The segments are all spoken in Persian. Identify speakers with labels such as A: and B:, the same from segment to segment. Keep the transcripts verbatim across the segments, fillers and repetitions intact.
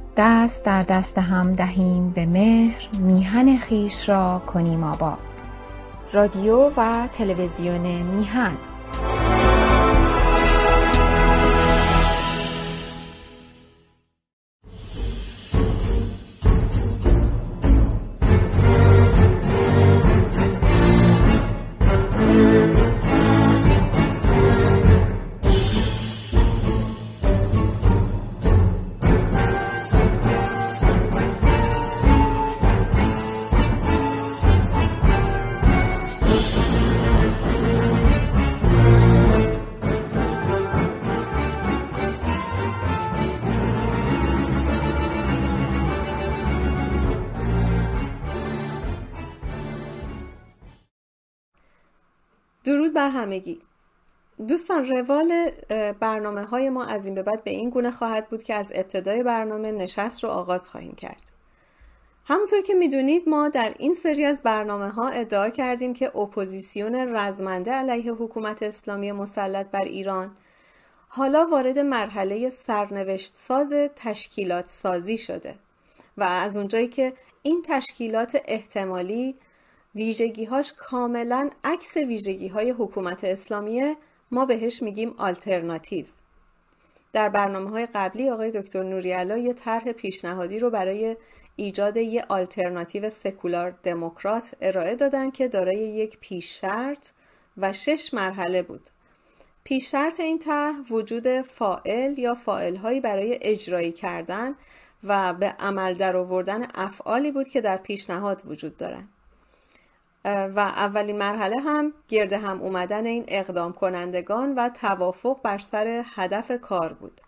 A: دست در دست هم دهیم به مهر، میهن خویش را کنیم آباد. رادیو و تلویزیون میهن.
B: درود بر همگی. دوستان، روال برنامه های ما از این به بعد به این گونه خواهد بود که از ابتدای برنامه نشست رو آغاز خواهیم کرد. همونطور که میدونید ما در این سری از برنامه ها ادعا کردیم که اپوزیسیون رزمنده علیه حکومت اسلامی مسلط بر ایران حالا وارد مرحله سرنوشت ساز تشکیلات سازی شده و از اونجایی که این تشکیلات احتمالی ویژگی‌هاش کاملاً عکس ویژگی‌های حکومت اسلامیه، ما بهش میگیم آلترناتیو. در برنامه‌های قبلی آقای دکتر نوری‌علا یه طرح پیشنهادی رو برای ایجاد یه آلترناتیو سکولار دموکرات ارائه دادن که دارای یک پیش شرط و شش مرحله بود. پیش شرط این طرح وجود فاعل یا فاعل‌هایی برای اجرایی کردن و به عمل درآوردن افعالی بود که در پیشنهاد وجود دارن. و اولین مرحله هم گرد هم اومدن این اقدام کنندگان و توافق بر سر هدف کار بود.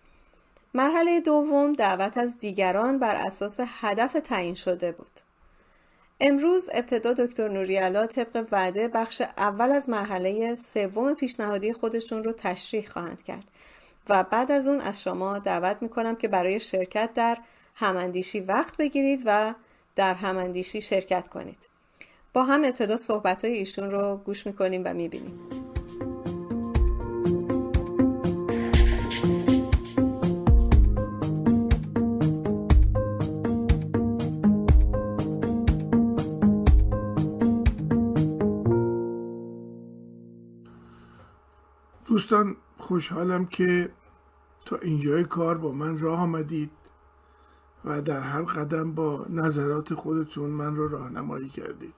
B: مرحله دوم دعوت از دیگران بر اساس هدف تعیین شده بود. امروز ابتدا دکتر نوری‌علا طبق وعده بخش اول از مرحله سوم پیشنهادی خودشون رو تشریح خواهند کرد و بعد از اون از شما دعوت میکنم که برای شرکت در هماندیشی وقت بگیرید و در هماندیشی شرکت کنید. با هم ابتدا صحبت‌های ایشون رو گوش می‌کنیم و می‌بینیم.
C: دوستان، خوشحالم که تا اینجای کار با من راه آمدید و در هر قدم با نظرات خودتون من رو راهنمایی کردید.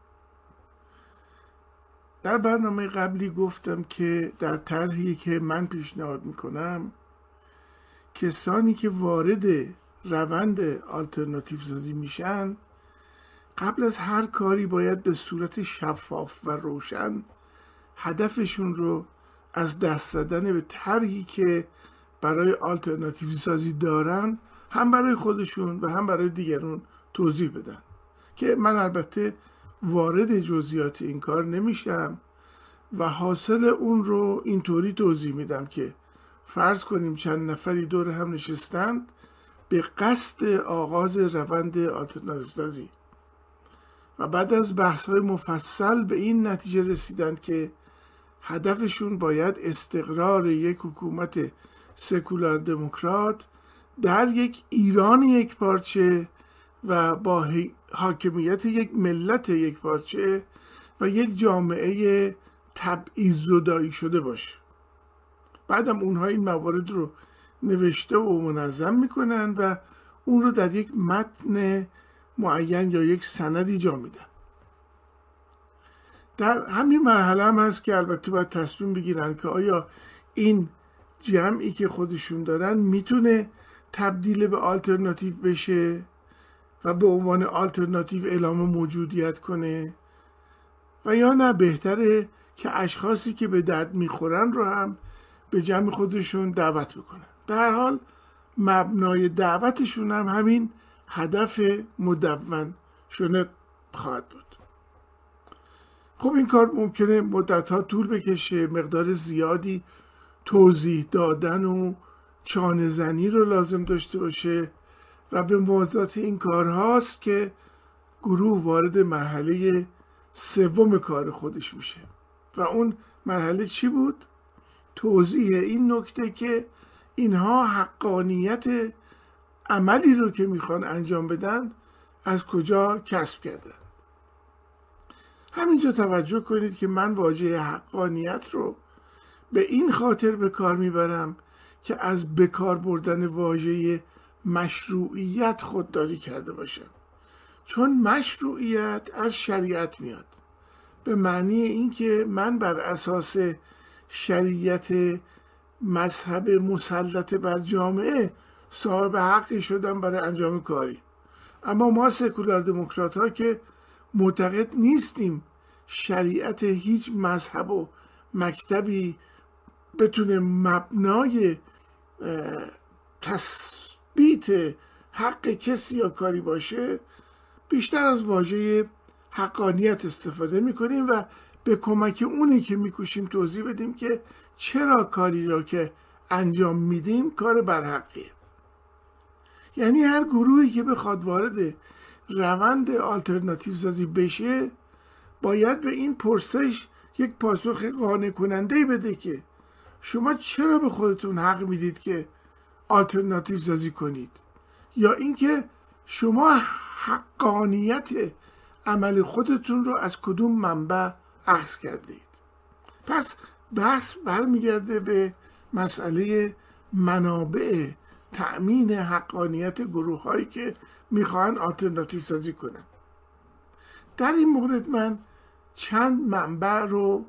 C: در برنامه قبلی گفتم که در طرحی که من پیشنهاد میکنم کسانی که وارد روند آلترناتیو سازی میشن قبل از هر کاری باید به صورت شفاف و روشن هدفشون رو از دست دادن به طرحی که برای آلترناتیو سازی دارن هم برای خودشون و هم برای دیگران توضیح بدن، که من البته وارد جزئیات این کار نمیشم و حاصل اون رو اینطوری توضیح میدم که فرض کنیم چند نفری دور هم نشستند به قصد آغاز روند آلترناتیو سازی و بعد از بحث‌های مفصل به این نتیجه رسیدند که هدفشون باید استقرار یک حکومت سکولار دموکرات در یک ایران یک پارچه و با حاکمیت یک ملت یک پارچه و یک جامعه تبعیض زدایی شده باشه. بعدم اونها این موارد رو نوشته و منظم میکنن و اون رو در یک متن معین یا یک سندی جا میدن. در همین مرحله هم هست که البته باید تصمیم بگیرن که آیا این جمعی که خودشون دارن میتونه تبدیل به آلترناتیو بشه و به عنوان آلترناتیو اعلام موجودیت کنه و یا نه بهتره که اشخاصی که به درد میخورن رو هم به جمع خودشون دعوت بکنن. به هر حال مبنای دعوتشون هم همین هدف مدون شده خواهد بود. خب این کار ممکنه مدتها طول بکشه، مقدار زیادی توضیح دادن و چانه زنی رو لازم داشته باشه و به موازات این کارهاست که گروه وارد مرحله سوم کار خودش میشه و اون مرحله چی بود؟ توضیح این نکته که اینها حقانیت عملی رو که میخوان انجام بدن از کجا کسب کردن. همینجا توجه کنید که من واژه حقانیت رو به این خاطر به کار میبرم که از بکار بردن واژه مشروعیت خودداری کرده باشم، چون مشروعیت از شریعت میاد، به معنی اینکه من بر اساس شریعت مذهب مسلط بر جامعه صاحب حقی شدم برای انجام کاری. اما ما سکولار دموکرات ها که معتقد نیستیم شریعت هیچ مذهب و مکتبی بتونه مبنای تثبیت حق کسی یا کاری باشه، بیشتر از واژه حقانیت استفاده میکنیم و به کمک اونی که میکوشیم توضیح بدیم که چرا کاری را که انجام میدیم کار برحقیه. یعنی هر گروهی که بخواد وارد روند آلترناتیو سازی بشه باید به این پرسش یک پاسخ قانع کننده بده که شما چرا به خودتون حق میدید که آلترناتیو سازی کنید، یا اینکه شما حقانیت عمل خودتون رو از کدوم منبع اخذ کردید. پس بحث برمیگرده به مسئله منابع تأمین حقانیت گروه هایی که میخوان آلترناتیو سازی کنن. در این مورد من چند منبع رو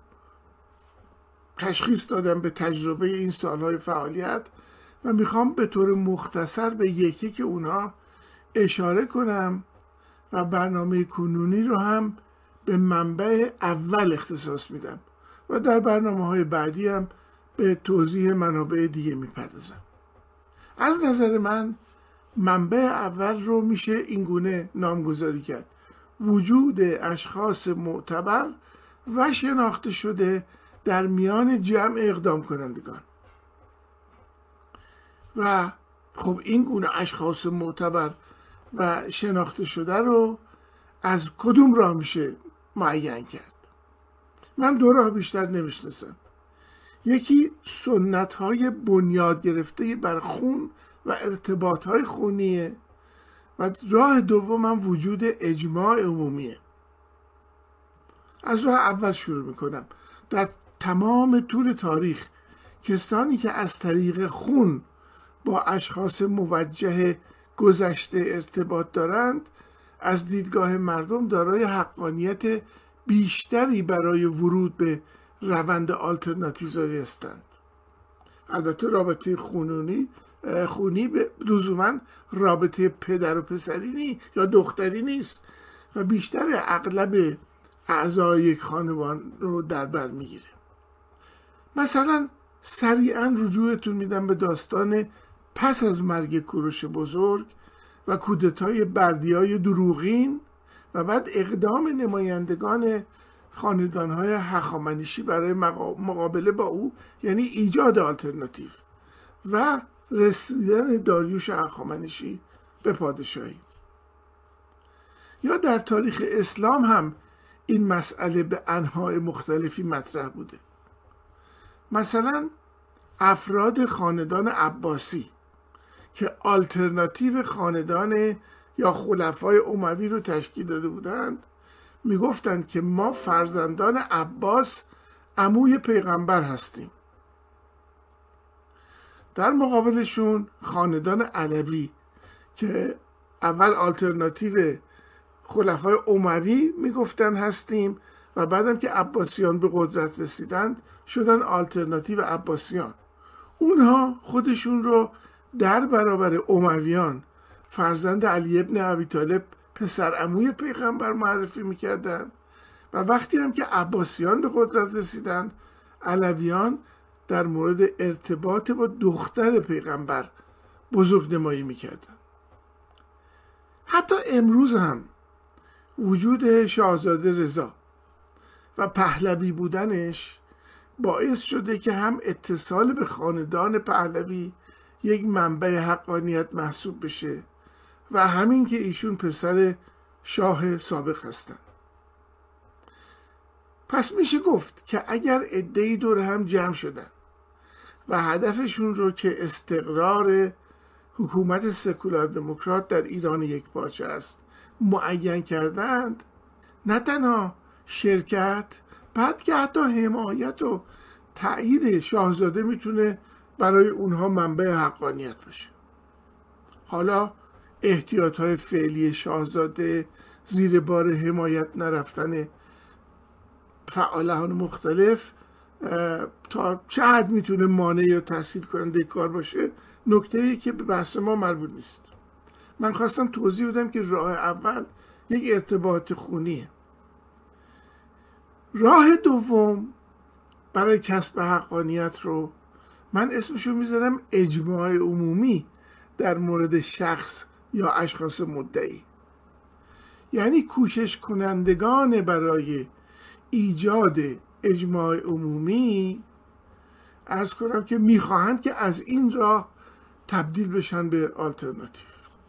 C: تشخیص دادم به تجربه این سالهای فعالیت و میخوام به طور مختصر به یکی که اونها اشاره کنم و برنامه کنونی رو هم به منبع اول اختصاص میدم و در برنامه های بعدی هم به توضیح منابع دیگه میپردازم. از نظر من منبع اول رو میشه اینگونه نامگذاری کرد: وجود اشخاص معتبر و شناخته شده در میان جمع اقدام کنندگان. و خب این گونه اشخاص معتبر و شناخته شده رو از کدوم راه میشه معین کرد؟ من دو راه بیشتر نمیشناسم. یکی سنت های بنیاد گرفته بر خون و ارتباط های خونیه و راه دوم هم وجود اجماع عمومیه. از راه اول شروع میکنم. در تمام طول تاریخ کسانی که از طریق خون با اشخاص موجه گذشته ارتباط دارند از دیدگاه مردم دارای حقانیت بیشتری برای ورود به روند آلترناتیو سازی هستند. البته رابطه خونی خونی به لزوما رابطه پدر و پسری یا دختری نیست و بیشتر اغلب اعضای یک خانواده رو در بر میگیره. مثلا سریعا رجوعتون میدم به داستان پس از مرگ کوروش بزرگ و کودتای بردیای دروغین و بعد اقدام نمایندگان خاندانهای هخامنشی برای مقابله با او، یعنی ایجاد آلترناتیو و رسیدن داریوش هخامنشی به پادشاهی. یا در تاریخ اسلام هم این مسئله به انواع مختلفی مطرح بوده. مثلا افراد خاندان عباسی که آلترناتیو خاندان یا خلفای اموی رو تشکیل داده بودند میگفتند که ما فرزندان عباس عموی پیغمبر هستیم. در مقابلشون خاندان علوی که اول آلترناتیو خلفای اموی میگفتن هستیم و بعدم که عباسیان به قدرت رسیدند شدن آلترناتیو عباسیان. اونها خودشون رو در برابر امویان فرزند علی ابن ابی طالب پسر عموی پیغمبر معرفی میکردن و وقتی هم که عباسیان به قدرت رسیدن علویان در مورد ارتباط با دختر پیغمبر بزرگ نمایی میکردن. حتی امروز هم وجود شاهزاده رضا و پهلوی بودنش باعث شده که هم اتصال به خاندان پهلوی یک منبع حقانیت محسوب بشه و همین که ایشون پسر شاه سابق هستن. پس میشه گفت که اگر عده‌ای دور هم جمع شدن و هدفشون رو که استقرار حکومت سکولار دموکرات در ایران یک پارچه است معین کردند، نه تنها شرکت بلکه حتی حمایت و تأیید شاهزاده میتونه برای اونها منبع حقانیت باشه. حالا احتیاطهای فعلی شاهزاده، زیر بار حمایت نرفتن فعالان مختلف تا چه حد میتونه مانع یا تسهیل کننده کار باشه، نکته‌ای که به بحث ما مربوط نیست. من خواستم توضیح بدم که راه اول یک ارتباط خونیه. راه دوم برای کسب حقانیت رو من اسمشو میذارم اجماع عمومی در مورد شخص یا اشخاص مدعی. یعنی کوشش کنندگان برای ایجاد اجماع عمومی عرض کنم که میخواهند که از این راه تبدیل بشن به آلترناتیو.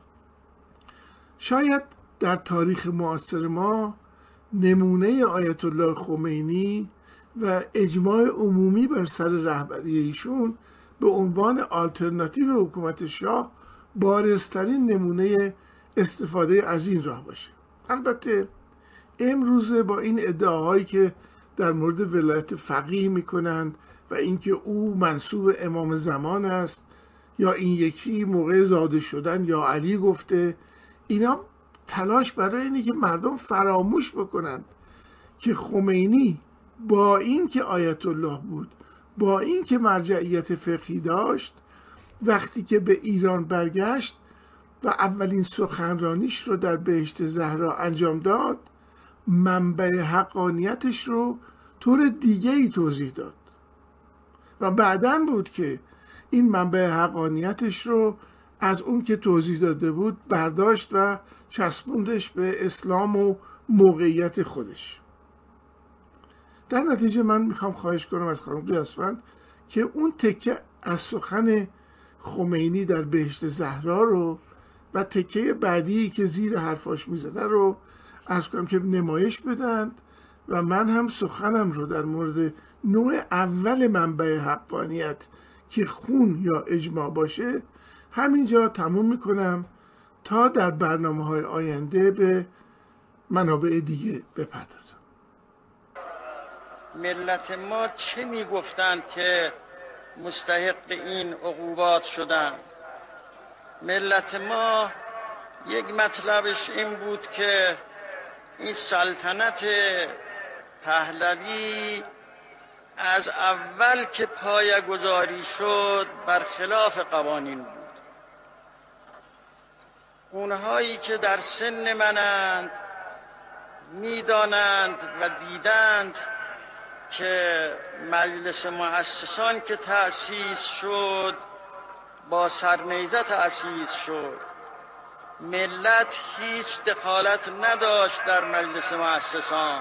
C: شاید در تاریخ معاصر ما نمونه آیت الله خمینی و اجماع عمومی بر سر رهبری ایشون به عنوان آلترناتیو حکومت شاه بارزترین نمونه استفاده از این راه باشه. البته امروزه با این ادعاهایی که در مورد ولایت فقیه میکنند و اینکه او منسوب امام زمان است یا این یکی موقع زاده شدن یا علی گفته، اینا تلاش برای اینه که مردم فراموش بکنند که خمینی با این که آیت الله بود، با این که مرجعیت فقهی داشت، وقتی که به ایران برگشت و اولین سخنرانیش رو در بهشت زهرا انجام داد، منبع حقانیتش رو طور دیگه ای توضیح داد و بعداً بود که این منبع حقانیتش رو از اون که توضیح داده بود برداشت و چسبوندش به اسلام و موقعیت خودش. در نتیجه من میخوام خواهش کنم از خانم قیاسفند که اون تکه از سخن خمینی در بهشت زهرا رو و تکه بعدی که زیر حرفاش میزنه رو عرض کنم که نمایش بدن و من هم سخنم رو در مورد نوع اول منبع حقانیت که خون یا اجماع باشه همینجا تموم میکنم تا در برنامه های آینده به منابع دیگه بپردازم.
D: ملت ما چه میگفتند که مستحق این عقوبات شدند؟ ملت ما یک مطلبش این بود که این سلطنت پهلوی از اول که پایه‌گذاری شد برخلاف قوانین بود. اونهایی که در سن منند میدانند و دیدند که مجلس مؤسسان که تأسیس شد با سرنیزه تأسیس شد، ملت هیچ دخالت نداشت در مجلس مؤسسان.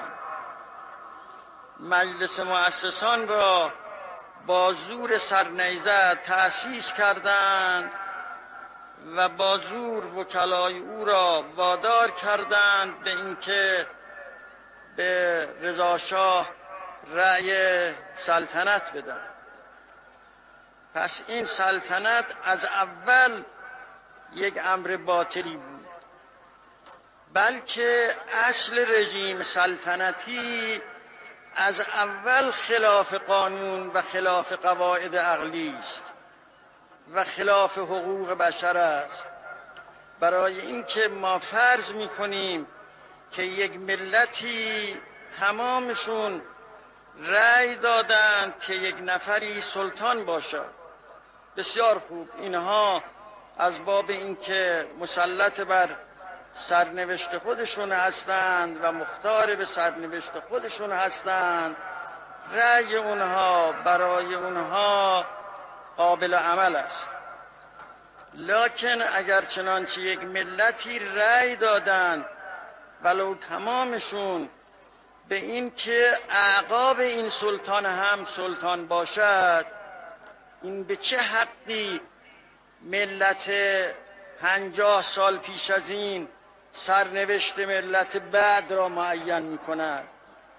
D: مجلس مؤسسان را با زور سرنیزه تأسیس کردند و با زور وکلای او را وادار کردند به اینکه به رضا شاه رأی سلطنت بدن. پس این سلطنت از اول یک امر باطلی بود، بلکه اصل رژیم سلطنتی از اول خلاف قانون و خلاف قواعد عقلی است و خلاف حقوق بشر است. برای اینکه ما فرض می‌کنیم که یک ملتی تمامشون رأی دادند که یک نفری سلطان باشد، بسیار خوب، اینها از باب اینکه مسلط بر سرنوشت خودشون هستند و مختار به سرنوشت خودشون هستند، رأی اونها برای اونها قابل عمل است. لکن اگر چنانچه یک ملتی رأی دادند ولو تمامشون به این که اعقاب این سلطان هم سلطان باشد، این به چه حقی ملت پنجاه سال پیش از این سرنوشت ملت بعد را معین می کند؟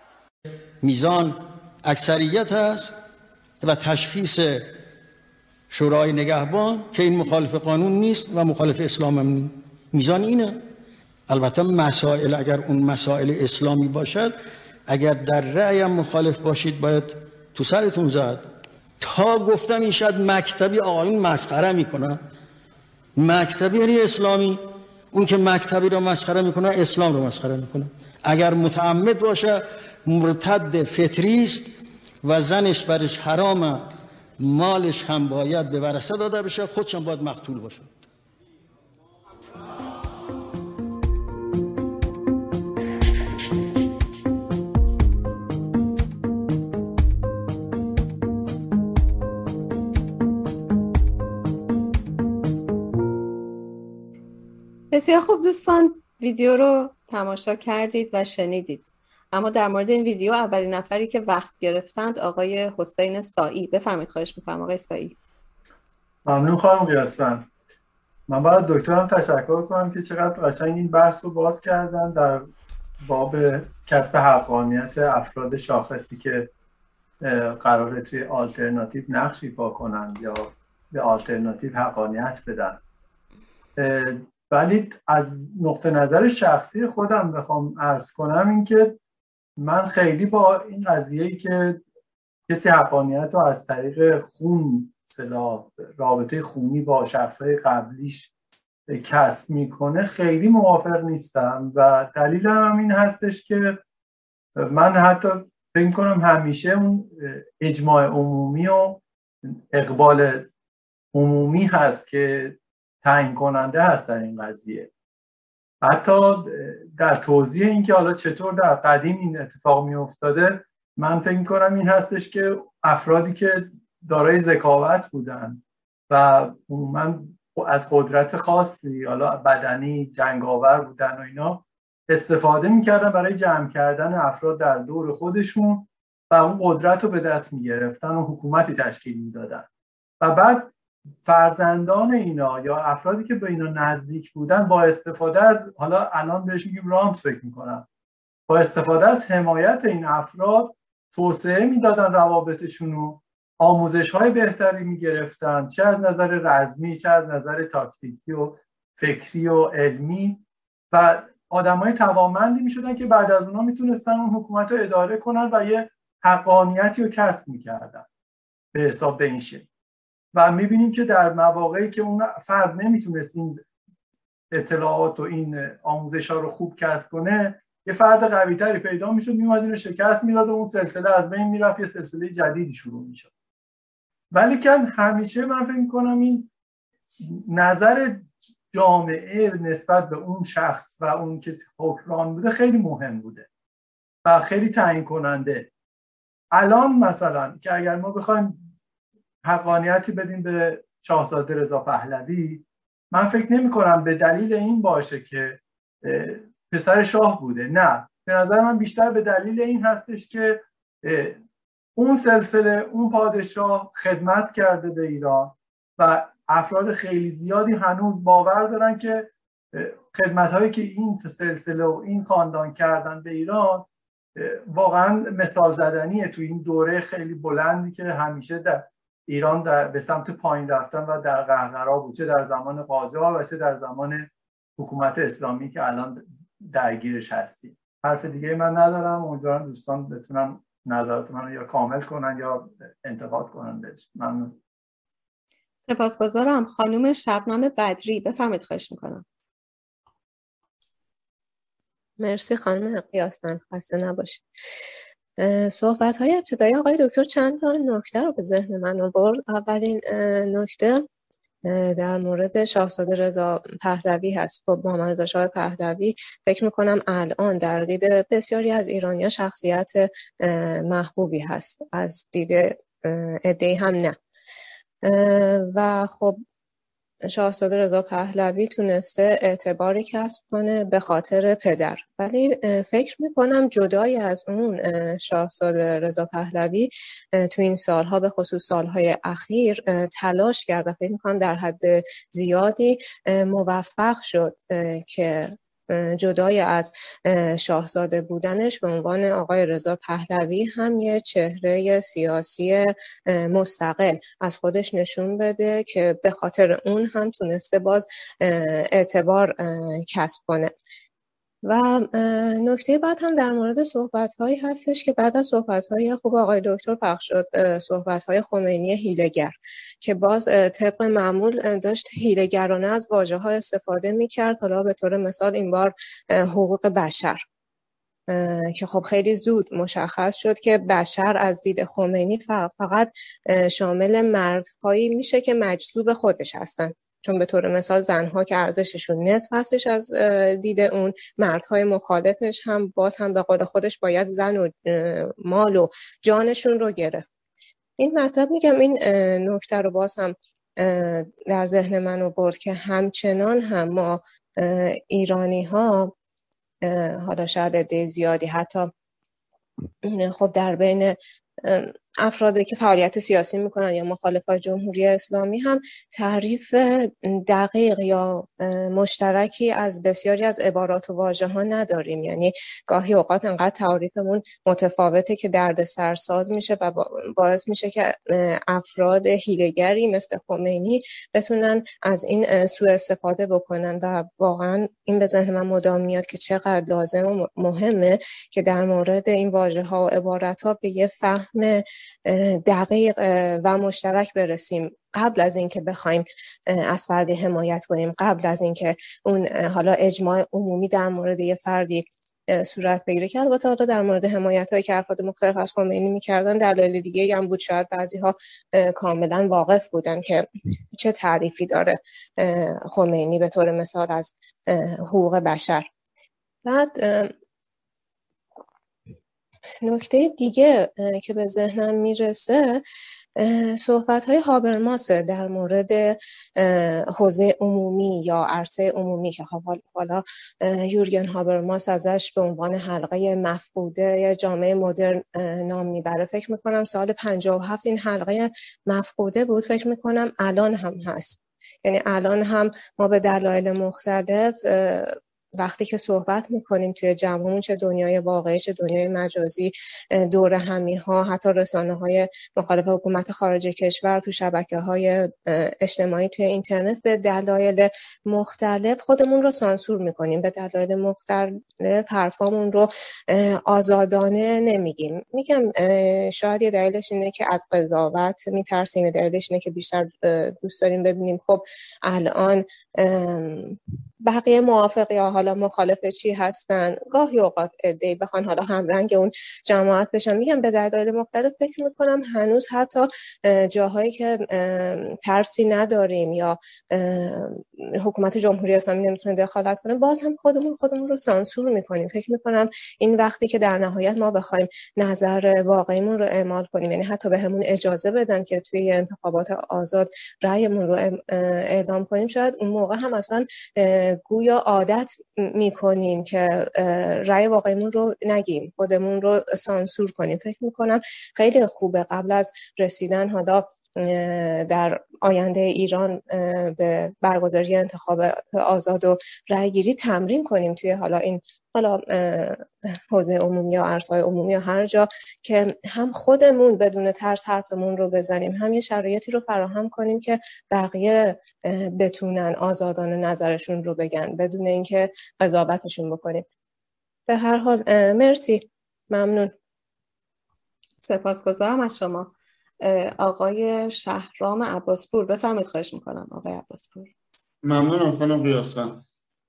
E: میزان اکثریت است و تشخیص شورای نگهبان که این مخالف قانون نیست و مخالف اسلام هم نیست. میزان اینه. البته مسائل اگر اون مسائل اسلامی باشد، اگر در رأیم مخالف باشید باید تو سرتون زد. تا گفتم این شاید مکتبی آقایون مسخره میکنن. مکتبی یعنی اسلامی. اون که مکتبی رو مسخره میکنه اسلام رو مسخره میکنه. اگر متعمد باشه مرتد فطری است و زنش برش حرامه، مالش هم باید به ورثه داده بشه، خودش هم باید مقتول باشه.
B: بسیار خوب دوستان، ویدیو رو تماشا کردید و شنیدید. اما در مورد این ویدیو اولین نفری که وقت گرفتند آقای حسین سایی. بفرمایید. خواهش می‌کنم آقای سایی.
F: ممنون خانم قیاسفند. من باید دکترم تشکر کنم که چقدر قشنگ این بحث رو باز کردن در باب کسب حقانیت افراد شاخصی که قراره توی آلترناتیو نقش ایفا کنند یا به آلترناتیو حقانیت بدن. ولی از نقطه نظر شخصی خودم بخوام عرض کنم این که من خیلی با این قضیه‌ای که کسی حقانیت رو از طریق خون صلاح رابطه خونی با شخصهای قبلیش کسب میکنه خیلی موافق نیستم و دلیلم هم این هستش که من حتی فکر کنم همیشه اون اجماع عمومی و اقبال عمومی هست که تعیین کننده هست در این قضیه. حتی در توضیح این که حالا چطور در قدیم این اتفاق می افتاده، من فکر می کنم این هستش که افرادی که دارای ذکاوت بودن و عموما از قدرت خاصی حالا بدنی جنگاور بودن و اینا استفاده میکردن برای جمع کردن افراد در دور خودشون و اون قدرت رو به دست میگرفتن و حکومتی تشکیل میدادن و بعد فرزندان اینا یا افرادی که به اینا نزدیک بودن با استفاده از، حالا الان بهش میگیم رامز فکر میکنم، با استفاده از حمایت این افراد توسعه میدادن روابطشون رو، آموزش های بهتری میگرفتن، چه از نظر رزمی چه از نظر تاکتیکی و فکری و علمی، و آدم های توانمندی میشدن که بعد از اونا میتونستن اون حکومت رو اداره کنن و یه حقانیتی رو کسب میکردن به حساب به این شکل. و میبینیم که در مواقعی که اون فرد نمیتونست این اطلاعات و این آموزش ها رو خوب کسب کنه، یه فرد قوی تری پیدا میشد، میومد اینو شکست میداد و اون سلسله از بین میرفت، یه سلسله جدیدی شروع میشد. ولی که همیشه من فکر میکنم این نظر جامعه نسبت به اون شخص و اون کسی حکمران بوده خیلی مهم بوده و خیلی تعیین کننده. الان مثلا که اگر ما بخوایم حقانیتی بدیم به شاهزاده رضا پهلوی، من فکر نمی کنم به دلیل این باشه که پسر شاه بوده، نه، به نظر من بیشتر به دلیل این هستش که اون سلسله اون پادشاه خدمت کرده به ایران و افراد خیلی زیادی هنوز باور دارن که خدمت‌هایی که این سلسله و این خاندان کردن به ایران واقعا مثال زدنیه توی این دوره خیلی بلندی که همیشه در ایران در به سمت پایین رفتن و در قهقرا بود، چه در زمان قاجار و چه در زمان حکومت اسلامی که الان درگیرش هستیم. حرف دیگه من ندارم، امیدوارم دوستان بتونن نظرات منو یا کامل کنن یا انتقاد کنن بهش. ممنون.
B: سپاسگزارم. خانم شبنم بدری، بفرمایید. خواهش میکنم.
G: مرسی خانم قیاسفند، خسته نباشید. صحبت های ابتدایی آقای دکتر چند تا نکته رو به ذهن من آورد. اولین نکته در مورد شاهزاده رضا پهلوی هست. خب محمد رضا شاه پهلوی فکر میکنم الان در دید بسیاری از ایرانی‌ها شخصیت محبوبی هست، از دید عده‌ای هم نه. و خب شاهزاده رضا پهلوی تونسته اعتباری کسب کنه به خاطر پدر، ولی فکر میکنم جدای از اون شاهزاده رضا پهلوی تو این سالها به خصوص سالهای اخیر تلاش کرد و فکر میکنم در حد زیادی موفق شد که جدای از شاهزاده بودنش به عنوان آقای رضا پهلوی هم یه چهره سیاسی مستقل از خودش نشون بده که به خاطر اون هم تونسته باز اعتبار کسب کنه. و نکته بعد هم در مورد صحبت‌هایی هستش که بعد از صحبت‌های خوب آقای دکتر پخش شد، صحبت‌های خمینی حیله‌گر که باز طبق معمول داشت حیله‌گرانه از واژه‌ها استفاده می‌کرد. حالا به طور مثال این بار حقوق بشر که خب خیلی زود مشخص شد که بشر از دید خمینی فقط شامل مردهایی میشه که مجذوب خودش هستن، چون به طور مثال زنها که ارزششون نصف هستش از دید اون، مردهای مخالفش هم باز هم به قول خودش باید زن و مال و جانشون رو گرفت. این مطلب میگم این نکته رو باز هم در ذهن من آورد که همچنان هم ما ایرانی ها، حالا شاید عده زیادی حتی خب در بین افرادی که فعالیت سیاسی میکنن یا مخالفای جمهوری اسلامی هم تعریف دقیق یا مشترکی از بسیاری از عبارات و واژه ها نداریم. یعنی گاهی اوقات انقدر تعریفمون متفاوته که درد سرساز میشه و باعث میشه که افراد حیله‌گری مثل خمینی بتونن از این سوء استفاده بکنن و واقعا این به ذهن من مدام میاد که چقدر لازم و مهمه که در مورد این واژه ها و عبارت ها به یه فهم دقیق و مشترک برسیم قبل از اینکه بخوایم از فردی حمایت کنیم، قبل از اینکه اون حالا اجماع عمومی در مورد یه فردی صورت بگیره که البته حالا در مورد حمایت‌هایی که افراد مختلف از خمینی می‌کردن دلایل دیگه هم بود، شاید بعضی‌ها کاملا واقف بودن که چه تعریفی داره خمینی به طور مثال از حقوق بشر. بعد نکته دیگه که به ذهنم میرسه صحبت‌های هابرماسه در مورد حوزه عمومی یا عرصه عمومی که حالا یورگن هابرماس ازش به عنوان حلقه مفقوده جامعه مدرن نام میبره. فکر میکنم سال پنجاه و هفت این حلقه مفقوده بود، فکر میکنم الان هم هست. یعنی الان هم ما به دلایل مختلف وقتی که صحبت میکنیم توی جمعمون، چه دنیای واقعی چه دنیای مجازی، دور همی ها، حتی رسانه های مخالف حکومت خارج کشور، تو شبکه های اجتماعی توی اینترنت، به دلایل مختلف خودمون رو سانسور میکنیم، به دلایل مختلف حرفامون رو آزادانه نمیگیم. میگم شاید یه دلیلش اینه که از قضاوت میترسیم، یه دلیلش اینه که بیشتر دوست داریم ببینیم خب الان بقیه موافق یا حالا مخالف چی هستن. گاهی اوقات عده‌ای بخوان حالا همرنگ اون جماعت بشن. میگم به دلایل مختلف فکر میکنم هنوز حتی جاهایی که ترسی نداریم یا حکومت جمهوری اسلامی نمیتونه دخالت کنه، باز هم خودمون خودمون رو سانسور میکنیم. فکر میکنم این وقتی که در نهایت ما بخوایم نظر واقعیمون رو اعمال کنیم، یعنی حتی به همون اجازه بدن که توی انتخابات آزاد رأیمون رو اعلام کنیم، شاید اون موقع هم اصلا گویا عادت میکنیم که رأی واقعیمون رو نگیم، خودمون رو سانسور کنیم. فکر میکنم خیلی خوبه قبل از رسیدن حالا در آینده ایران به برگزاری انتخاب آزاد و رأیگیری تمرین کنیم توی حالا این حالا حوزه عمومی یا عرصه‌های عمومی یا هر جا که هم خودمون بدون ترس حرفمون رو بزنیم، هم یه شرایطی رو فراهم کنیم که بقیه بتونن آزادانه نظرشون رو بگن بدون اینکه قضاوتشون بکنیم. به هر حال مرسی، ممنون.
B: سپاسگزارم از شما. آقای شهرام عباسپور بفرمایید. خواهش میکنم آقای عباسپور.
H: ممنونم خانم قیاسان.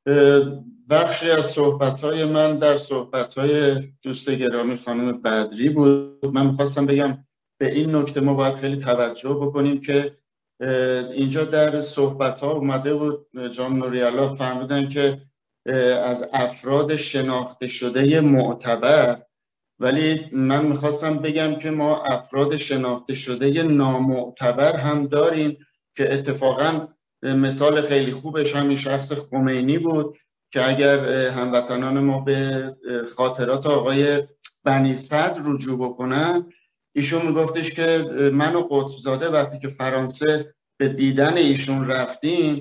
H: بخشی از صحبت‌های من در صحبت‌های دوست گرامی خانم بدری بود. من می‌خواستم بگم به این نکته ما باید خیلی توجه بکنیم که اینجا در صحبت‌ها اومده بود جان نوری‌الله فرمودن که از افراد شناخته شده معتبر، ولی من میخواستم بگم که ما افراد شناخته شده نامعتبر هم داریم که اتفاقا مثال خیلی خوبش همین شخص خمینی بود که اگر هموطنان ما به خاطرات آقای بنی صدر رجوع بکنن، ایشون میگفتش که من و قطبزاده وقتی که فرانسه به دیدن ایشون رفتیم،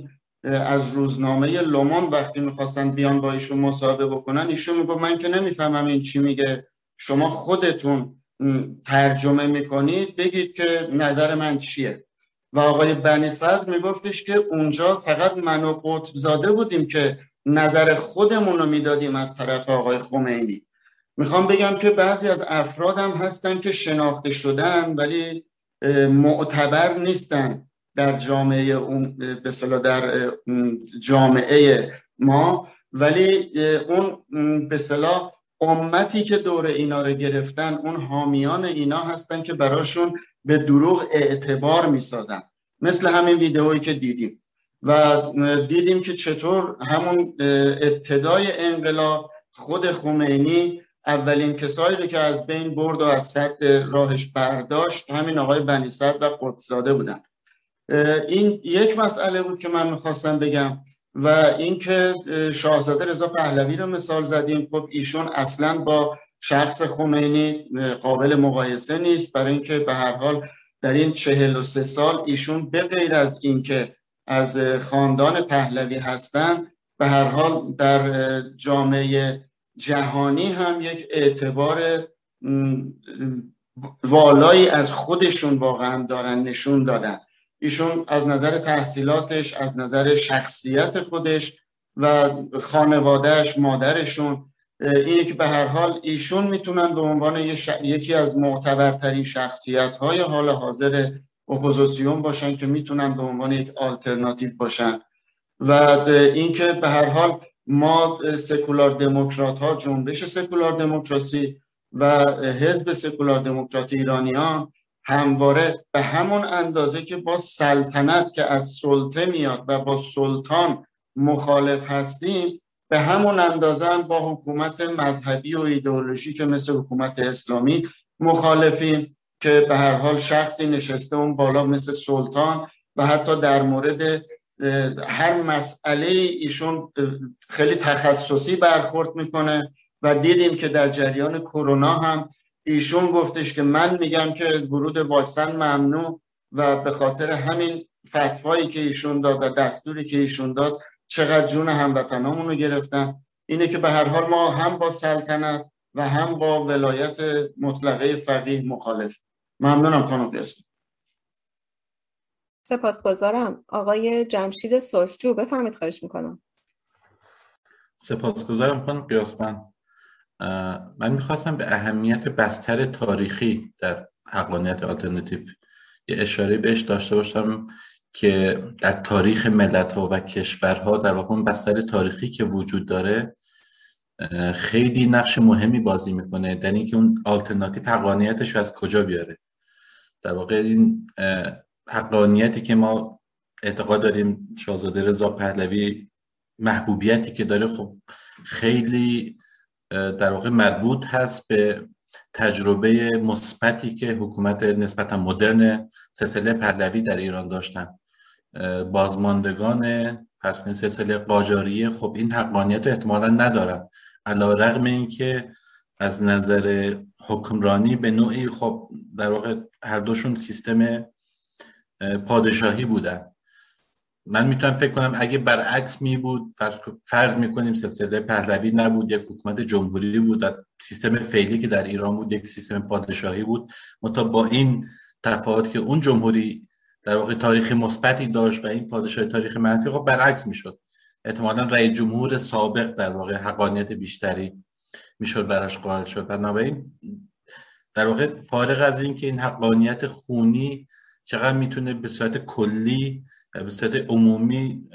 H: از روزنامه لومون وقتی میخواستن بیان با ایشون مصاحبه بکنن، ایشون میگه من که نمیفهمم این چی میگه، شما خودتون ترجمه میکنید بگید که نظر من چیه. و آقای بنی صدر میگفتش که اونجا فقط من و قطب زاده بودیم که نظر خودمون رو میدادیم از طرف آقای خمینی. میخوام بگم که بعضی از افراد هم هستن که شناخته شدن ولی معتبر نیستن در جامعه اون، به اصطلاح در جامعه ما، ولی اون به اصطلاح امتی که دور اینا رو گرفتن، اون حامیان اینا هستن که براشون به دروغ اعتبار میسازن. مثل همین ویدئویی که دیدیم و دیدیم که چطور همون ابتدای انقلاب خود خمینی اولین کسایی رو که از بین برد و از سد راهش برداشت همین آقای بنی صدر و قطب‌زاده بودن. این یک مسئله بود که من میخواستم بگم. و اینکه شاهزاده رضا پهلوی رو مثال زدیم، خب ایشون اصلا با شخص خمینی قابل مقایسه نیست، برای اینکه به هر حال در این چهل و سه سال ایشون به غیر از اینکه از خاندان پهلوی هستن، به هر حال در جامعه جهانی هم یک اعتبار والایی از خودشون واقعا دارن نشون دادن. ایشون از نظر تحصیلاتش، از نظر شخصیت خودش و خانوادهش، مادرشون، اینه که به هر حال ایشون میتونن به عنوان ش... یکی از معتبرترین شخصیت‌های حال حاضر اپوزیسیون باشن که میتونن به عنوان یک آلترناتیو باشن. و اینکه به هر حال ما سکولار دموکرات ها، جنبش سکولار دموکراسی و حزب سکولار دموکرات ایرانیان همواره به همون اندازه که با سلطنت که از سلطه میاد و با سلطان مخالف هستیم، به همون اندازه هم با حکومت مذهبی و ایدئولوژی که مثل حکومت اسلامی مخالفیم که به هر حال شخصی نشسته اون بالا مثل سلطان و حتی در مورد هر مسئله ایشون خیلی تخصصی برخورد میکنه. و دیدیم که در جریان کرونا هم ایشون گفتش که من میگم که ورود واکسن ممنوع و به خاطر همین فتوایی که ایشون داد و دستوری که ایشون داد چقدر جون هموطنامون رو گرفتن. اینه که به هر حال ما هم با سلطنت و هم با ولایت مطلقه فقیه مخالف. ممنونم خانم قیاسفند.
B: سپاسگزارم. آقای جمشید سرخجو بفرمایید، خواهش میکنم.
I: سپاسگزارم خانم قیاسفند. من میخواستم به اهمیت بستر تاریخی در حقانیت آلترناتیو یه اشاره بهش داشته باشم که در تاریخ ملت‌ها و کشورها در واقع اون بستر تاریخی که وجود داره خیلی نقش مهمی بازی میکنه در اینکه اون آلترناتیو حقانیتش رو از کجا بیاره. در واقع این حقانیتی که ما اعتقاد داریم شاهزاده رضا پهلوی محبوبیتی که داره خب خیلی در واقع مربوط هست به تجربه مثبتی که حکومت نسبتا مدرن سلسله پهلوی در ایران داشتن. بازماندگان پس سلسله قاجاریه خب این حقانیت رو احتمالا ندارن، علی رغم اینکه از نظر حکمرانی به نوعی خب در واقع هر دوشون سیستم پادشاهی بودن. من میتونم فکر کنم اگه برعکس می بود، فرض, فرض میکنیم سلسله پهلوی نبود، یک حکومت جمهوری بود، سیستم فعلی که در ایران بود یک سیستم پادشاهی بود، منتها با این تفاوت که اون جمهوری در واقع تاریخ مثبتی داشت و این پادشاهی تاریخ منفی، خب برعکس میشد. احتمالاً رئیس جمهور سابق در واقع حقانیت بیشتری میشد براش قائل شد. بنابراین در واقع فارغ از این که این حقانیت خونی چقدر میتونه به صورت کلی به صورت عمومی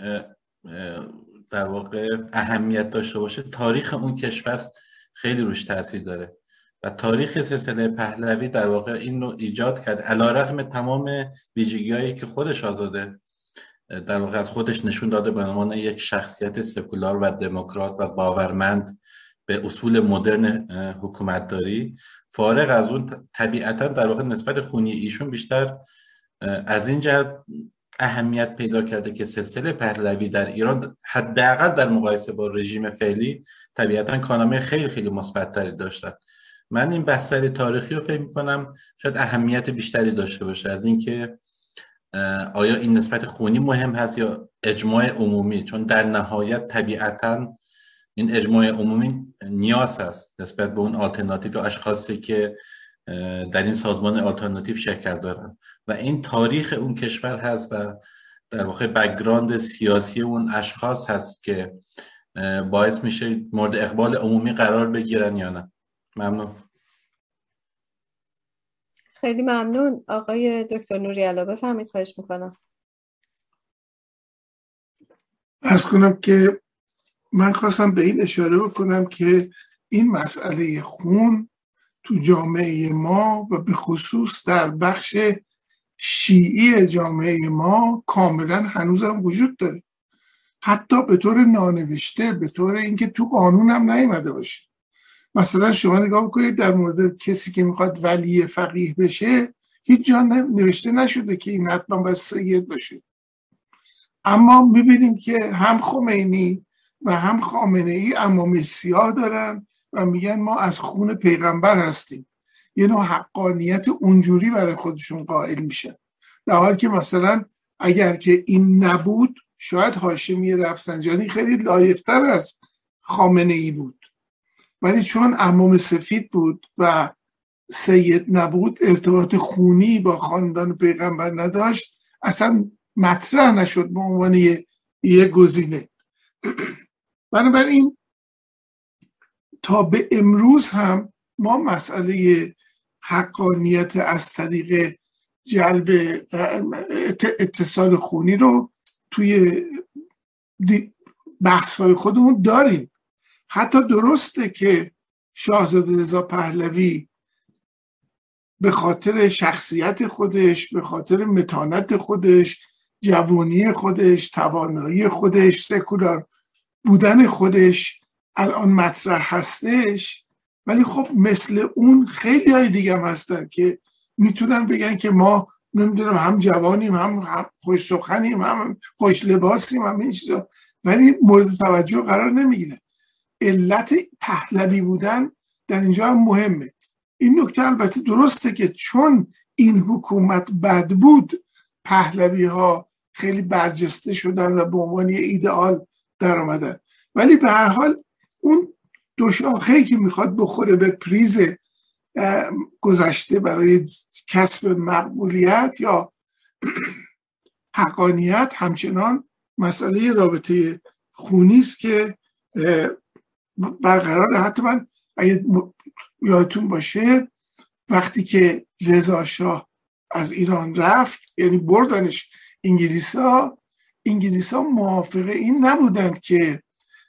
I: در واقع اهمیت داشته باشه، تاریخ اون کشور خیلی روش تاثیر داره و تاریخ سلسله پهلوی در واقع این رو ایجاد کرد علیرغم تمام ویژگی‌هایی که خودش آزاده در واقع از خودش نشون داده به عنوان یک شخصیت سکولار و دموکرات و باورمند به اصول مدرن حکومتداری. فارغ از اون طبیعتا در واقع نسبت خونی ایشون بیشتر از این جهت اهمیت پیدا کرده که سلسله پهلوی در ایران حداقل در مقایسه با رژیم فعلی طبیعتا کارنامه خیلی خیلی مثبت‌تری داشتن. من این بستر تاریخی رو فکر می‌کنم شاید اهمیت بیشتری داشته باشه از اینکه آیا این نسبت خونی مهم هست یا اجماع عمومی؟ چون در نهایت طبیعتاً این اجماع عمومی نیاز هست نسبت به اون آلترناتیو و اشخاصی که در این سازمان آلترناتیو شرکت دارن و این تاریخ اون کشور هست و در واقع بک‌گراند سیاسی اون اشخاص هست که باعث میشه مورد اقبال عمومی قرار بگیرن یا نه. ممنون.
B: خیلی ممنون. آقای دکتر نوری‌علا بفرمایید، خواهش میکنم.
C: عرض کنم که من خواستم به این اشاره بکنم که این مسئله خون تو جامعه ما و به خصوص در بخش شیعی جامعه ما کاملا هنوزم وجود داره، حتی به طور نانوشته، به طور اینکه تو قانون هم نیامده باشه. مثلا شما نگاه بکنید در مورد کسی که میخواد ولی فقیه بشه هیچ جا نوشته نشده که این حتما باید سید باشه، اما میبینیم که هم خمینی و هم خامنه ای عمامه سیاه دارن و میگن ما از خون پیغمبر هستیم، یه نوع حقانیت اونجوری برای خودشون قائل میشن، در حالی که مثلا اگر که این نبود شاید هاشمی رفسنجانی خیلی لایق‌تر از خامنه ای بود، ولی چون عمام سفید بود و سید نبود، ارتباط خونی با خاندان پیغمبر نداشت، اصلا مطرح نشد به عنوان یه, یه گزینه. بنابراین تا به امروز هم ما مسئله حقانیت از طریق جلب اتصال خونی رو توی بحث‌های خودمون داریم. حتی درسته که شاهزاده رضا پهلوی به خاطر شخصیت خودش، به خاطر متانت خودش، جوانی خودش، توانایی خودش، سکولار بودن خودش الان مطرح هستش، ولی خب مثل اون خیلی های دیگه هم هستن که میتونن بگن که ما نمیدونم هم جوانیم، هم, هم خوش سخنیم، هم خوش لباسیم، هم این چیزا، ولی مورد توجه قرار نمیگیره. علت پهلوی بودن در اینجا هم مهمه. این نکته البته درسته که چون این حکومت بد بود پهلوی ها خیلی برجسته شدن و به عنوان یه ایدئال در آمدن، ولی به هر حال اون دو شاخه‌ای که میخواد بخوره به پریز گذشته برای کسب مقبولیت یا حقانیت همچنان مسئله رابطه خونی است که برقرار. حتی من اگه یادتون باشه وقتی که رضا شاه از ایران رفت، یعنی بردنش انگلیسا، انگلیسا موافق این نبودند که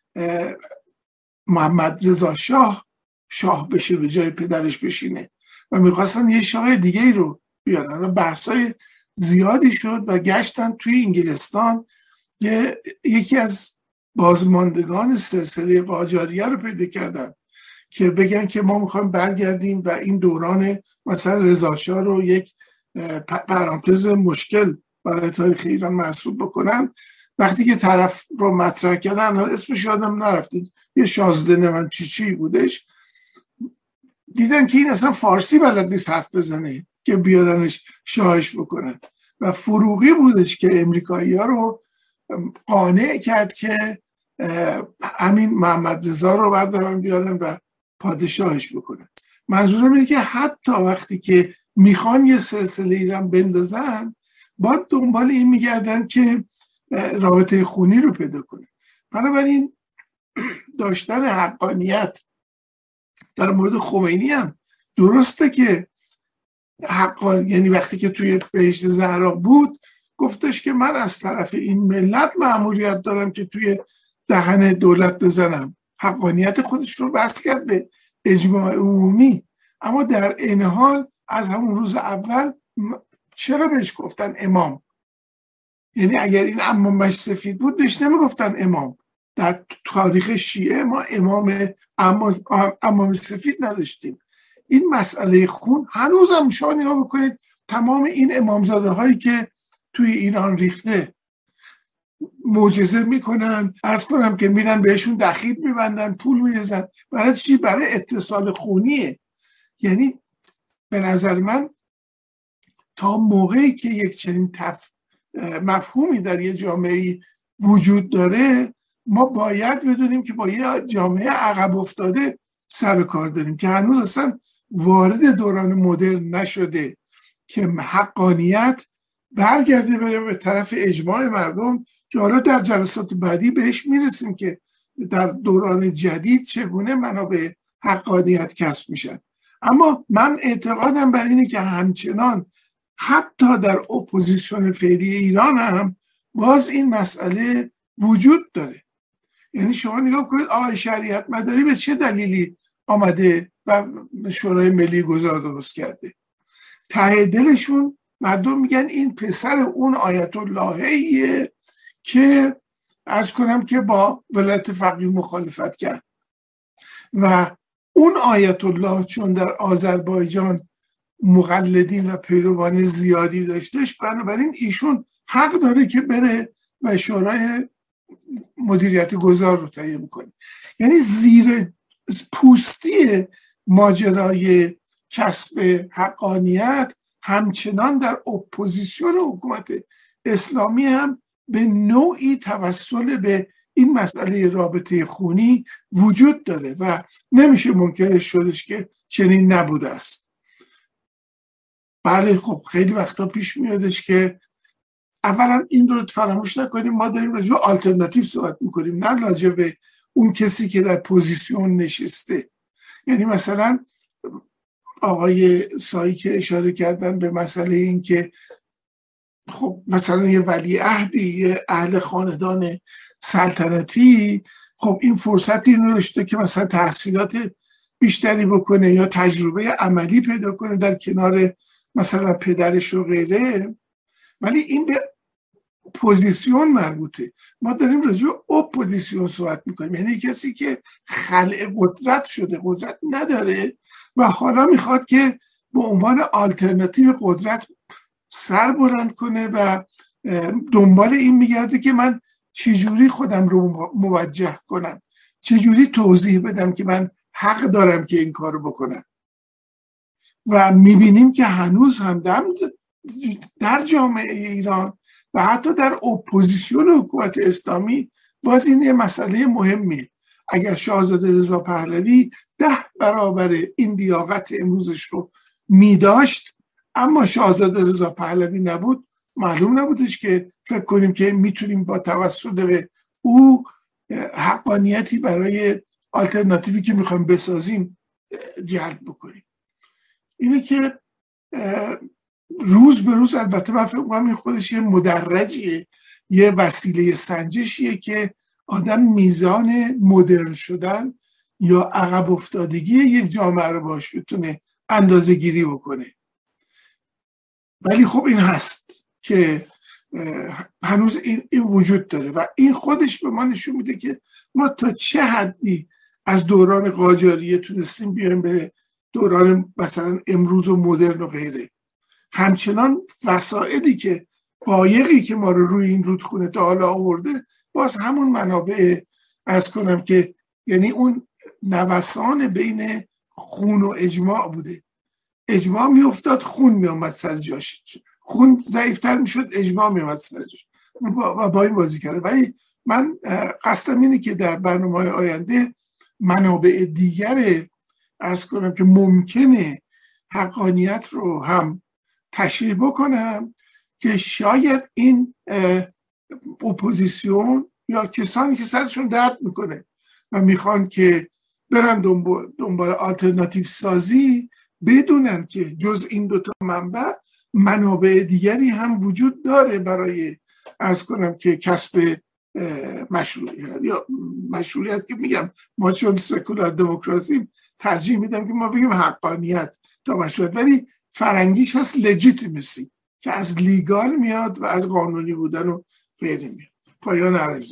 C: محمد رضا شاه شاه بشه به جای پدرش بشینه و میخواستن یه شاه دیگه ای رو بیارن. بحثای زیادی شد و گشتن توی انگلستان یه، یکی از بازماندگان سلسله قاجاریه رو پیدا کردن که بگن که ما میخوایم برگردیم و این دوران مثلا رضا شاه رو یک پرانتز مشکل برای تاریخ ایران محسوب بکنن. وقتی که طرف رو مطرح کردن، اسمش یادم نرفتید، یه شازده من چی چی بودش، دیدن که این اصلا فارسی بلد نیست حرف بزنه که بیارنش شاهش بکنن و فروغی بودش که امریکایی ها رو قانع کرد که همین محمد رضا رو بردارن بیارن و پادشاهش بکنن. منظورم اینه که حتی وقتی که میخوان یه سلسله ایران بندازن باید دنبال این میگردن که رابطه خونی رو پیدا کنن. بنابراین داشتن حقانیت در مورد خمینی هم درسته که حقان، یعنی وقتی که توی بهشت زهرا بود گفتش که من از طرف این ملت مأموریت دارم که توی دهن دولت بزنم، حقانیت خودش رو بس کرد به اجماع عمومی. اما در این حال از همون روز اول چرا بهش گفتن امام؟ یعنی اگر این عمامش سفید بود بهش نمیگفتن امام. در تاریخ شیعه ما امام امام سفید نداشتیم. این مسئله خون هنوز هم شما نگاه بکنید، تمام این امامزاده هایی که توی ایران ریخته معجزه میکنن، عرض کنم که میرن بهشون دخیل میبندن، پول میرزن، برای چی؟ برای اتصال خونیه. یعنی به نظر من تا موقعی که یک چنین تف... مفهومی در یه جامعه وجود داره، ما باید بدونیم که با یه جامعه عقب افتاده سر و کار داریم که هنوز اصلا وارد دوران مدرن نشده که حقانیت برگرده بره به طرف اجماع مردم، که حالا در جلسات بعدی بهش میرسیم که در دوران جدید چگونه منابع حقانیت کسب میشن. اما من اعتقادم بر اینه که همچنان حتی در اپوزیسیون فعلی ایران هم باز این مسئله وجود داره. یعنی شما نگاه کنید آقای شریعت مداری به چه دلیلی آمده و شورای ملی گذار درست کرده؟ ته دلشون مردم میگن این پسر اون آیت اللهیه که عرض کنم که با ولایت فقیه مخالفت کرد و اون آیت الله چون در آذربایجان مقلدین و پیروان زیادی داشتش، بنابراین ایشون حق داره که بره و شورای مدیریت گذار رو تعیین کنه. یعنی زیر پوستی ماجرای کسب حقانیت همچنان در اپوزیسیون حکومت اسلامی هم به نوعی توسل به این مسئله رابطه خونی وجود داره و نمیشه منکرش شدش که چنین نبوده است. بله خب خیلی وقتا پیش میادش که اولا این رو فراموش نکنیم ما داریم راجع به آلترناتیو صحبت میکنیم، نه راجع به اون کسی که در پوزیسیون نشسته. یعنی مثلا آقای سایی که اشاره کردن به مسئله این که خب مثلا یه ولی عهدی، یه اهل خاندان سلطنتی، خب این فرصتی داشته که مثلا تحصیلات بیشتری بکنه یا تجربه عملی پیدا کنه در کنار مثلا پدرش و غیره، ولی این به پوزیسیون مربوطه. ما داریم راجع به اپوزیسیون صحبت میکنیم، یعنی کسی که خلق قدرت شده، قدرت نداره و حالا میخواد که به عنوان آلترناتیو قدرت سر بلند کنه و دنبال این میگرده که من چجوری خودم رو موجه کنم، چجوری توضیح بدم که من حق دارم که این کارو بکنم. و میبینیم که هنوز هم در جامعه ایران و حتی در اپوزیسیون حکومت اسلامی باز این یه مسئله مهمیه. اگر شاهزاده رضا پهلوی ده برابر این لیاقت امروزش رو میداشت اما شاهزاده رضا پهلوی نبود، معلوم نبودش که فکر کنیم که میتونیم با توسط به او حقانیتی برای آلترناتیوی که میخوایم بسازیم جلب بکنیم. اینه که روز به روز البته من فکر کنم این خودش یه مدرجیه، یه وسیله سنجشیه که آدم میزان مدرن شدن یا عقب افتادگی یک جامعه رو باش بتونه اندازه گیری بکنه. ولی خب این هست که هنوز این, این وجود داره و این خودش به ما نشون میده که ما تا چه حدی از دوران قاجاریه تونستیم بیایم به دوران مثلا امروز و مدرن و غیره. همچنان وسائلی که قایقی که ما رو روی این رودخونه تا حالا آورده باز همون منابع از کنم که یعنی اون نوسان بین خون و اجماع بوده. اجماع می افتاد، خون می آمد سر جاش، خون ضعیفتر می شد، اجماع می آمد سر جاش و با این بازی کرده. ولی من قصدم اینه که در برنامه آینده منابع دیگر عرض کنم که ممکنه حقانیت رو هم تشریح بکنم که شاید این اپوزیسیون یا کسانی که سرشون درد میکنه و میخوان که برن دنبال آلترناتیو سازی بدونن که جز این دوتا منبع منابع دیگری هم وجود داره برای عرض کنم که کسب مشروعیت یا مشروعیت که میگم ما چون سکولار دموکراسی ترجیح میدم که ما بگیم حقانیت تا مشروعیت، ولی فرنگیش هست لجیتیمسی که از لیگال میاد و از قانونی بودن و غیره میاد. پایان عرض.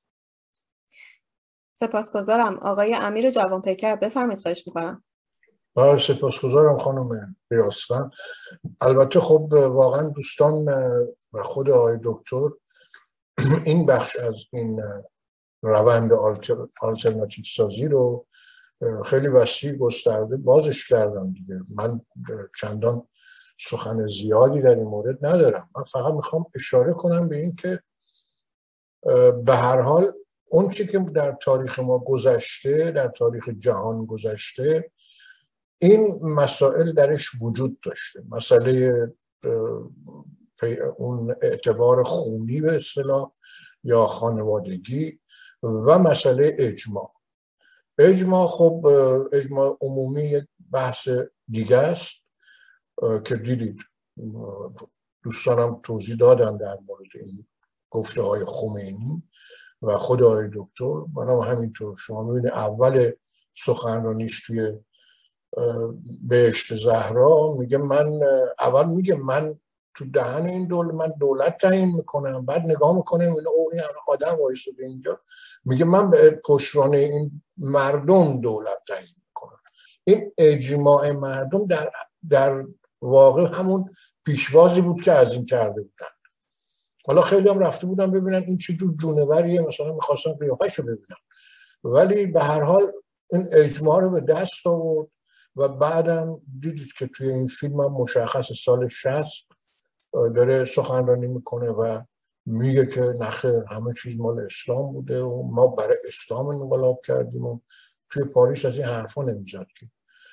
B: سپاسگزارم. آقای امیر جوانپیکر بفرمایید، خواهش میکنم.
J: بله سپاسگزارم خانم ریاستان. البته خب واقعا دوستان و خود آقای دکتر این بخش از این روند آلترناتیو سازی رو خیلی وسیع گسترده بازش کردم دیگه. من چندان سخن زیادی در این مورد ندارم. من فقط میخوام اشاره کنم به این که به هر حال اون چی که در تاریخ ما گذشته، در تاریخ جهان گذشته، این مسائل درش وجود داشته. مسئله اون اعتبار خونی به اصطلاح یا خانوادگی و مسئله اجماع. اجماع خب اجماع عمومی یک بحث دیگه است که دیدید دوستانم توضیح دادن در مورد این گفته های خمینی و خود آقای دکتر. منم همینطور، شما میبینید اول سخنرانیش توی بهشت زهرا میگه من اول میگه من تو دهن این دولت من دولت تعیین میکنم، بعد نگاه میکنه میگه او این آدم وایساده اینجا، میگه من به پشتوانه این مردم دولت تعیین میکنم. این اجماع مردم در در واقع همون پیشوازی بود که از این کرده بودن. حالا خیلی هم رفته بودن ببینن این چه جور جونوریه، مثلا میخواستن قیافه‌شو ببینن، ولی به هر حال این اجماع رو به دست آورد و بعدم دیدید که توی این فیلم هم مشخص سال شصت داره سخنرانی میکنه و میگه که نخیر همه چیز مال اسلام بوده و ما برای اسلام انقلاب کردیم و توی پاریس از این حرفا نمیزد که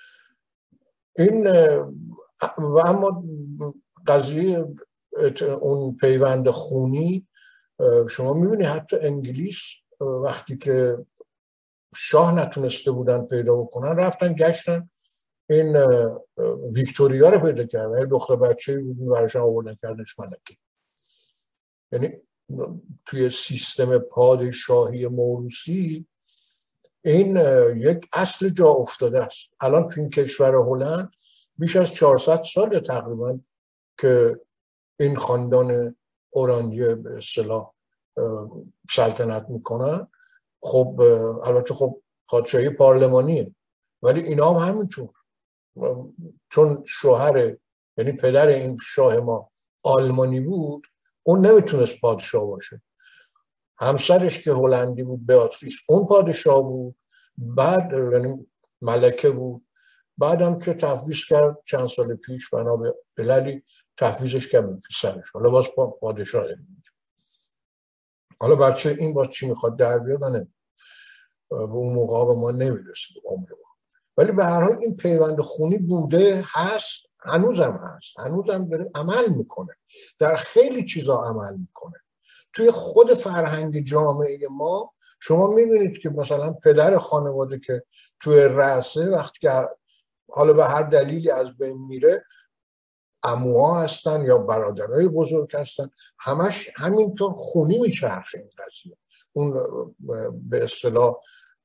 J: این. و اما قضیه اون پیوند خونی شما میبینی حتی انگلیس وقتی که شاه نتونسته بودن پیدا بکنن رفتن گشتن این ویکتوریا رو پیدا کردن، یه دختر بچه‌ای بود براشون آوردن کردنش ملکه. یعنی توی سیستم پادشاهی موروثی این یک اصل جا افتاده است. الان توی این کشور هلند بیش از چهارصد سال تقریبا که این خاندان اورانیه به اصطلاح سلطنت میکنن. خب البته خب پادشاهی پارلمانیه، ولی اینا هم همینطور، چون شوهر یعنی پدر این شاه ما آلمانی بود اون نمیتونست پادشاه باشه. همسرش که هلندی بود بیاتریس اون پادشاه بود، بعد یعنی ملکه بود، بعدم که تفویض کرد چند سال پیش بنا به عللی تفویضش کرد به پسرش، حالا باز پادشاه. حالا بچه این باز چی میخواد در بیاد نه به اون موقع به ما نمیرسه به عمر ما، ولی به هر حال این پیوند خونی بوده، هست، هنوزم هست، هنوزم داره عمل میکنه، در خیلی چیزا عمل میکنه. توی خود فرهنگ جامعه ما شما میبینید که مثلا پدر خانواده که توی رأسه وقتی که حالا به هر دلیلی از بین میره، عموها هستن یا برادرای بزرگ هستن، همش همینطور خونی میچرخه این قضیه. اون به اصطلاح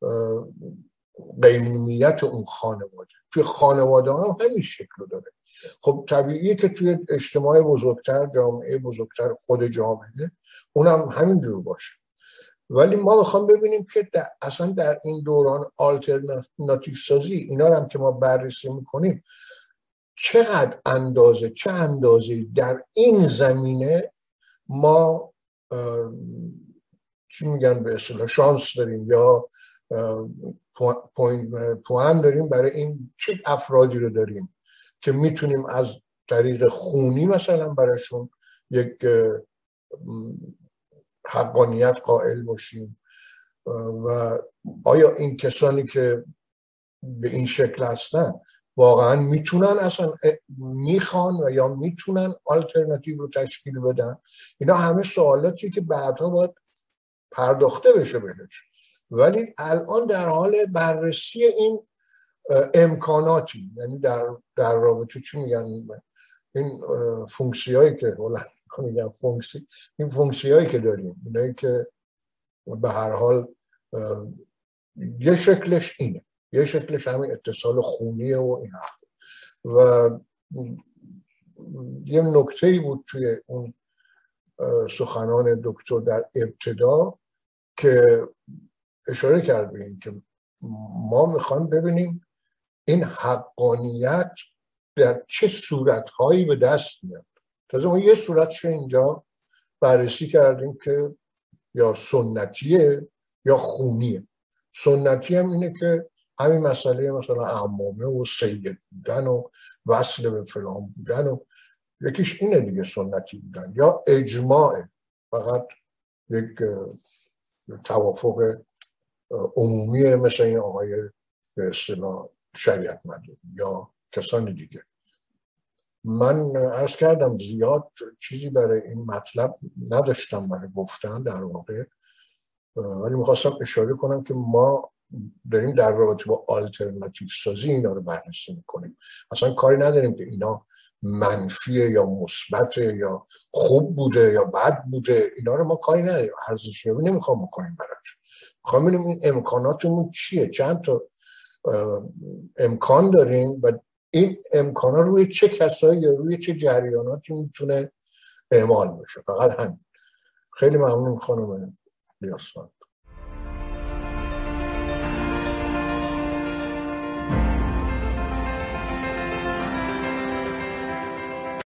J: قیمومیت اون خانواده توی خانواده هم همین شکل داره. خب طبیعیه که توی اجتماع بزرگتر، جامعه بزرگتر، خود جامعه اونم همینجور باشه. ولی ما میخوام ببینیم که در اصلا در این دوران آلترناتیو سازی اینا رو هم که ما بررسی میکنیم چقدر اندازه چه اندازه در این زمینه ما چی میگن به اصطلاح شانس داریم یا پوان داریم برای این چه افرادی رو داریم که میتونیم از طریق خونی مثلا براشون یک حقانیت قائل باشیم. و آیا این کسانی که به این شکل هستن واقعا میتونن اصلا میخوان و یا میتونن آلترناتیو رو تشکیل بدن؟ اینا همه سوالاتی که بعدها باید پرداخته بشه بهش. ولی الان در حال بررسی این امکاناتی، یعنی در در رابطه چی میگن این فونکسی هایی که حالا میگن فونکسی این فونکسی هایی که داریم، اینایی که به هر حال یه شکلش اینه، یه شکلش همین اتصال خونیه و این حرف. و یه نکته‌ای بود توی اون سخنان دکتر در ابتدا که اشاره کرد به این که ما میخوایم ببینیم این حقانیت در چه صورتهایی به دست میاد. تازه ما یه صورتش اینجا بررسی کردیم که یا سنتیه یا خونیه. سنتی هم اینه که همین مسئله مثلا عمامه و سید بودن و وصل به فلان بودن و یکیش اینه دیگه سنتی بودن یا اجماع، فقط یک توافق عمومی مثل این آقای به اصطلاح شریعت مدار یا کسانی دیگه. من عرض کردم زیاد چیزی برای این مطلب نداشتم برای گفتن در واقع، ولی میخواستم اشاره کنم که ما داریم در رابطه با آلترناتیو سازی اینا رو بررسی میکنیم. اصلا کاری نداریم که اینا منفیه یا مثبته یا خوب بوده یا بد بوده، اینا رو ما کاری نداریم، ارزشیابی نمیخوام بکنیم براش. میخوام ببینیم این امکاناتمون چیه، چند تا امکان داریم و این امکانات روی چه کسایی یا روی چه جریاناتی میتونه اعمال بشه. فقط همین. خیلی ممنون خانم لیاسان.